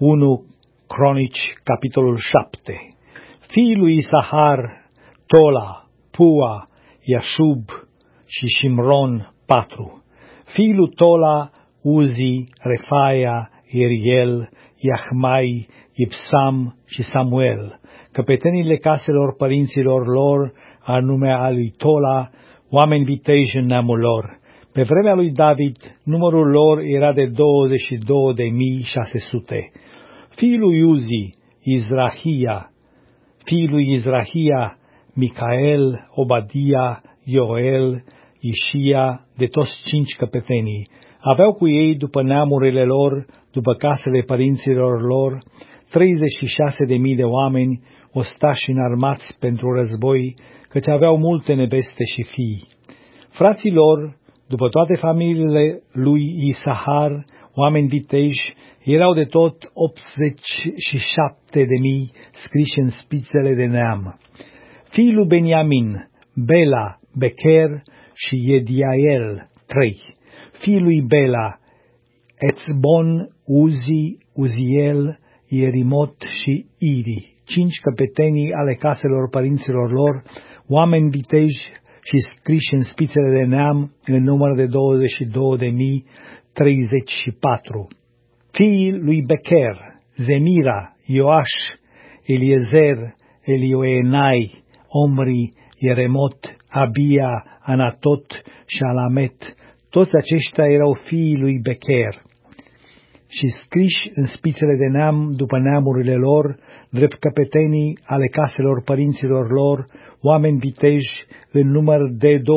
1 Cronici, capitolul 7. Fiii lui Isahar, Tola, Pua, Iașub și Shimron, 4. Fiii lui Tola, Uzi, Refaia, Iriel, Iahmai, Ipsam și Samuel, căpetenile caselor părinților lor, anume a lui Tola, oameni viteji în neamul lor. Pe vremea lui David, numărul lor era de 22.600. Fiii lui Uzi, Izrahia, fiii lui Izrahia, Micael, Obadia, Ioel, Ișia, de toți 5 căpetenii. Aveau cu ei, după neamurile lor, după casele părinților lor, 36.000 de oameni, ostași înarmați pentru război, căci aveau multe neveste și fii. Frații lor, după toate familiile lui Isahar, oameni viteji, erau de tot 87.000 scriși în spițele de neam. Fiii lui Beniamin, Bela, Becher și Yediael, 3. Fiii lui Bela, Etzbon, Uzi, Uziel, Ierimot și Iri, 5 căpetenii ale caselor părinților lor, oameni viteji și scriși în spițele de neam, în număr de 22.034. Fiii lui Becher, Zemira, Ioaș, Eliezer, Elioenai, Omri, Ieremot, Abia, Anatot și Alamet, toți aceștia erau fiii lui Becher și scriși în spițele de neam după neamurile lor, drept căpetenii ale caselor părinților lor, oameni viteji în număr de 20.200.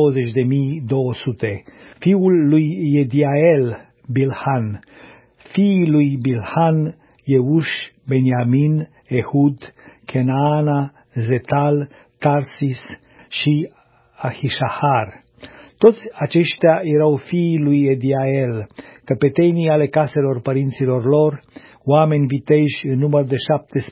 Fiul lui Yediael, Bilhan, fiii lui Bilhan, Euș, Beniamin, Ehud, Kenaana, Zetal, Tarsis și Ahishahar. Toți aceștia erau fiii lui Yediael, căpetenii ale caselor părinților lor, oameni viteji în număr de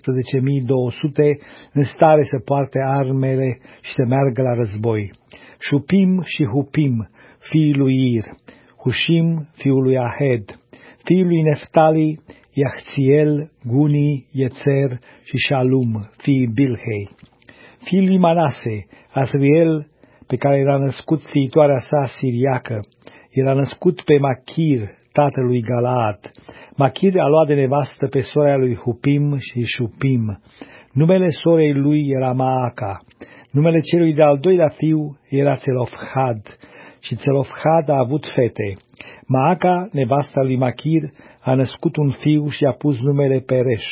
17.200, în stare să poarte armele și să meargă la război. Shupim și Hupim, fiii lui Ir, Hushim, fiul lui Ahed, fiii lui Neftali, Iachțiel, Guni, Yețer și Shalum, fiii Bilhei. Fiii lui Manase, Asriel, pe care era născut fiitoarea sa siriacă, era născut pe Machir, tatălui Galaad. Machir a luat de nevastă pe sora lui Hupim și Shupim. Numele sorei lui era Maaca. Numele celui de-al doilea fiu era Țelofhad și Țelofhad a avut fete. Maaca, nevasta lui Machir, a născut un fiu și a pus numele Pereș.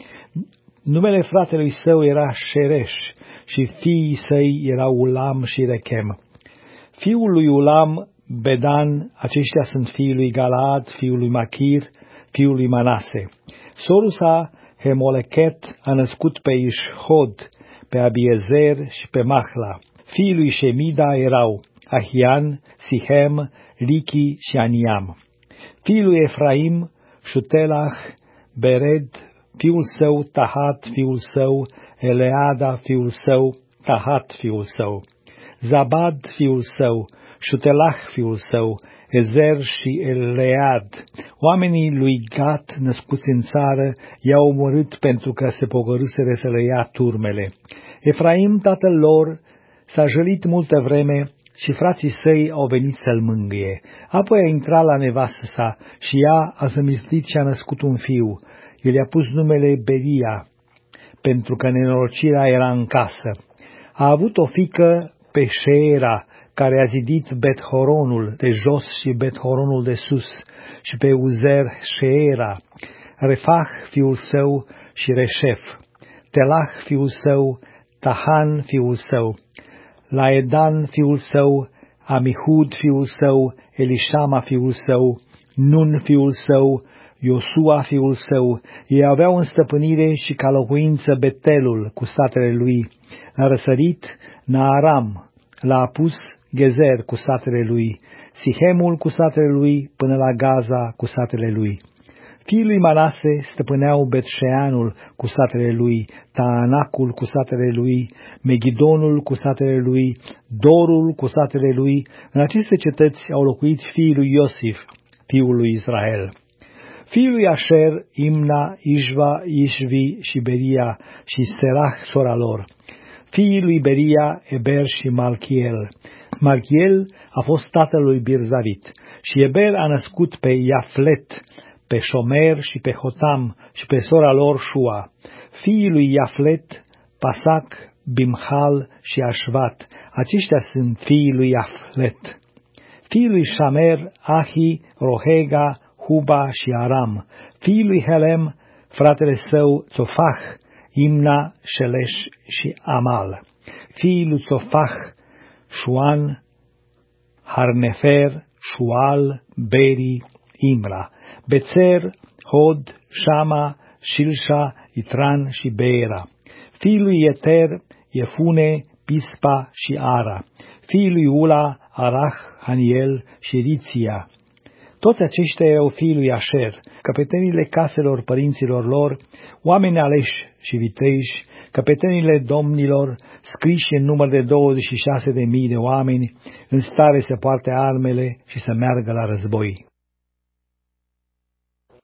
Numele fratelui său era Șereș și fiii săi erau Ulam și Rechem. Fiul lui Ulam, Bedan, aceștia sunt fiii lui Galaad, fiul lui Machir, fiul lui Manase. Sorul sa, Hemolechet, a născut pe Ishhod, pe Abiezer și pe Mahla. Fiii lui Shemida erau Ahian, Sihem, Lichi și Aniam. Fiii lui Efraim, Shutelach, Bered, fiul său, Tahat, fiul său, Eleada, fiul său, Tahat, fiul său, Zabad, fiul său, Shutelach, fiul său, Ezer și Elead. Oamenii lui Gat, născuți în țară, i-au omorât pentru că se pogorâseră să le ia turmele. Efraim, tatăl lor, s-a jălit multă vreme și frații săi au venit să-l mângâie. Apoi a intrat la nevastă sa și ea a zămislit și a născut un fiu. El i-a pus numele Beria, pentru că nenorocirea era în casă. A avut o fiică pe Sheera, care a zidit Bet-Horonul de jos și Bet-Horonul de sus, și pe Uzer Sheera, Refah, fiul său, și Reșef, Telach, fiul său, Tahan, fiul său, Laedan, fiul său, Amihud, fiul său, Elishama, fiul său, Nun, fiul său, Iosua, fiul său. Ei aveau în stăpânire și ca locuință Betelul cu satele lui, la răsărit Naaram, la apus Gezer cu satele lui, Sihemul cu satele lui, până la Gaza cu satele lui. Fiii lui Manase stăpâneau Bet-Sheanul cu satele lui, Taanacul cu satele lui, Megidonul cu satele lui, Dorul cu satele lui. În aceste cetăți au locuit fiii lui Iosif, fiul lui Israel. Fiii lui Asher, Imna, Ishva, Ishvi și Beria și Serach, sora lor. Fiii lui Beria, Eber și Malchiel. Malchiel a fost tatăl lui Birzavit și Eber a născut pe Iaflet, pe Shomer și pe Hotam și pe sora lor Shua. Fiii lui Iaflet, Pasac, Bimhal și Ashvat. Aceștia sunt fiii lui Iaflet. Fiii lui Shamer, Ahi, Rohega, Huba și Aram. Fiii lui Helem, fratele său Tzofach, Imna, Shelesh și Amal. Fiii lui Tzofach, Shuan, Harnefer, Shual, Beri, Imra. Bețer, Hod, Shama, Shilsha, Itran și Beera. Fiii lui Yeter, Jefune, Pispa și Ara. Fiii lui Ula, Arach, Haniel și Riția. Toți aceștia erau fiii lui Asher, căpetenile caselor părinților lor, oameni aleși și viteji, căpetenile domnilor, scriși în număr de 26.000 de oameni, în stare să poarte armele și să meargă la război.